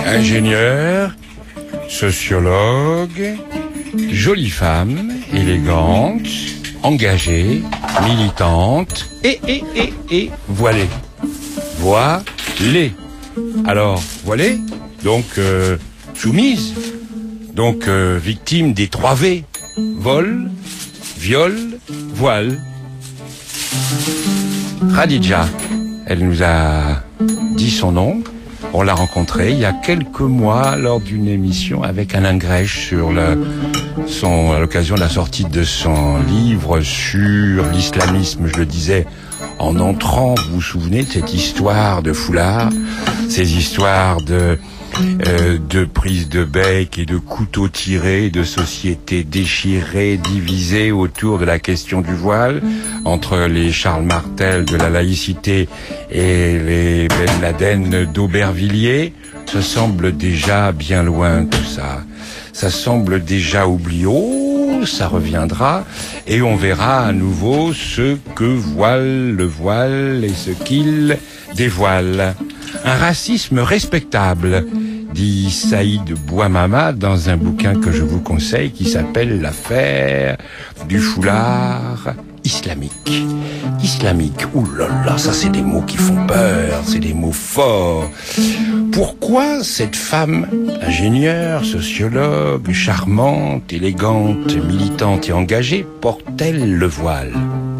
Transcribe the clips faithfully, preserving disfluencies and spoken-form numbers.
Ingénieur, sociologue, jolie femme, élégante, engagée, militante, et, et, et, et, voilée. Voilée. Alors, voilée, donc euh, soumise, donc euh, victime des trois V. Vol, viol, voile. Khadija, elle nous a dit son nom. On l'a rencontrée il y a quelques mois lors d'une émission avec Alain Grèche sur le, son, à l'occasion de la sortie de son livre sur l'islamisme. Je le disais en entrant, vous vous souvenez de cette histoire de foulard, ces histoires de euh, de prise de bec et de couteaux tirés, de sociétés déchirées, divisées autour de la question du voile, entre les Charles Martel de la laïcité et les Ben Laden d'Aubervilliers. Ça semble déjà bien loin tout ça. Ça semble déjà oublié. Oh, ça reviendra et on verra à nouveau ce que voile le voile et ce qu'il dévoile. Un racisme respectable, dit Saïd Bouamama dans un bouquin que je vous conseille qui s'appelle L'affaire du foulard islamique. Islamique, ouh là là, ça c'est des mots qui font peur, c'est des mots forts. Pourquoi cette femme, ingénieure, sociologue, charmante, élégante, militante et engagée, porte-t-elle le voile ?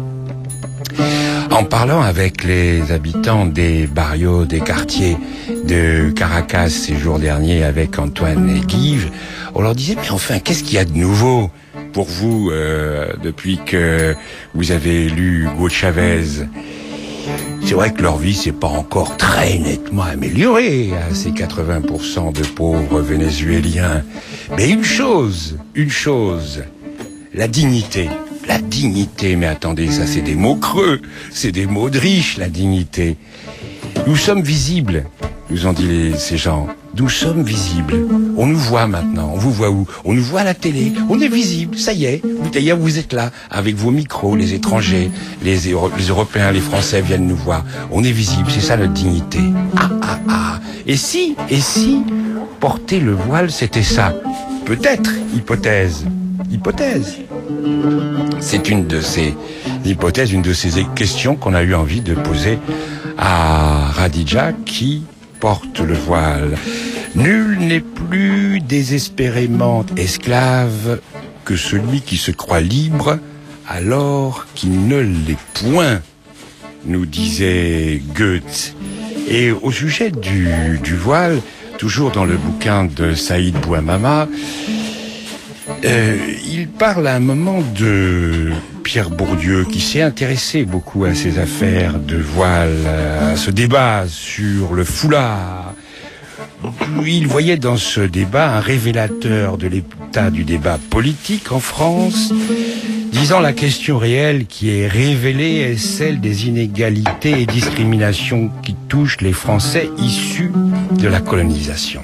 En parlant avec les habitants des barrios, des quartiers de Caracas ces jours derniers avec Antoine et Guive, on leur disait, mais enfin, qu'est-ce qu'il y a de nouveau pour vous euh, depuis que vous avez lu Hugo Chavez? C'est vrai que leur vie s'est pas encore très nettement améliorée à ces quatre-vingts pour cent de pauvres vénézuéliens. Mais une chose, une chose, la dignité. La dignité, mais attendez, ça c'est des mots creux, c'est des mots de riches, la dignité. Nous sommes visibles, nous ont dit les, ces gens. Nous sommes visibles. On nous voit maintenant. On vous voit où? On nous voit à la télé. On est visible. Ça y est. D'ailleurs, vous êtes là, avec vos micros, les étrangers, les, les Européens, les Français viennent nous voir. On est visible. C'est ça notre dignité. Ah, ah, ah. Et si, et si, porter le voile, c'était ça? Peut-être, hypothèse. Hypothèse. C'est une de ces hypothèses, une de ces questions qu'on a eu envie de poser à Khadija qui porte le voile. Nul n'est plus désespérément esclave que celui qui se croit libre alors qu'il ne l'est point, nous disait Goethe. Et au sujet du, du voile, toujours dans le bouquin de Saïd Bouamama, Euh, il parle à un moment de Pierre Bourdieu qui s'est intéressé beaucoup à ces affaires de voile, à ce débat sur le foulard. Il voyait dans ce débat un révélateur de l'état du débat politique en France, disant la question réelle qui est révélée est celle des inégalités et discriminations qui touchent les Français issus de la colonisation.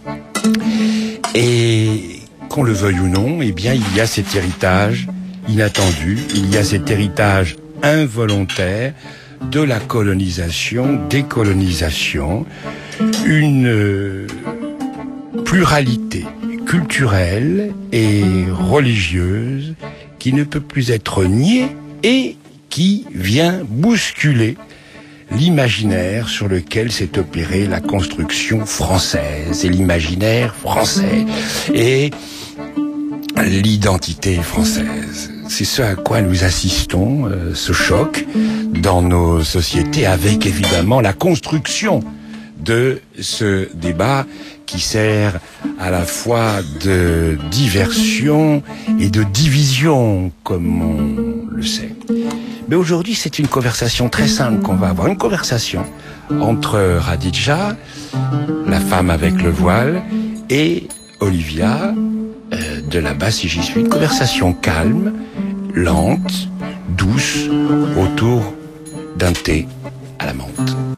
Et qu'on le veuille ou non, eh bien, il y a cet héritage inattendu, il y a cet héritage involontaire de la colonisation, décolonisation, une euh, pluralité culturelle et religieuse qui ne peut plus être niée et qui vient bousculer l'imaginaire sur lequel s'est opérée la construction française et l'imaginaire français et l'identité française. C'est ce à quoi nous assistons, euh, ce choc dans nos sociétés avec évidemment la construction de ce débat qui sert à la fois de diversion et de division, comme on le sait. Mais aujourd'hui, c'est une conversation très simple qu'on va avoir. Une conversation entre Khadija, la femme avec le voile, et Olivia, euh, de là-bas, si j'y suis. Une conversation calme, lente, douce, autour d'un thé à la menthe.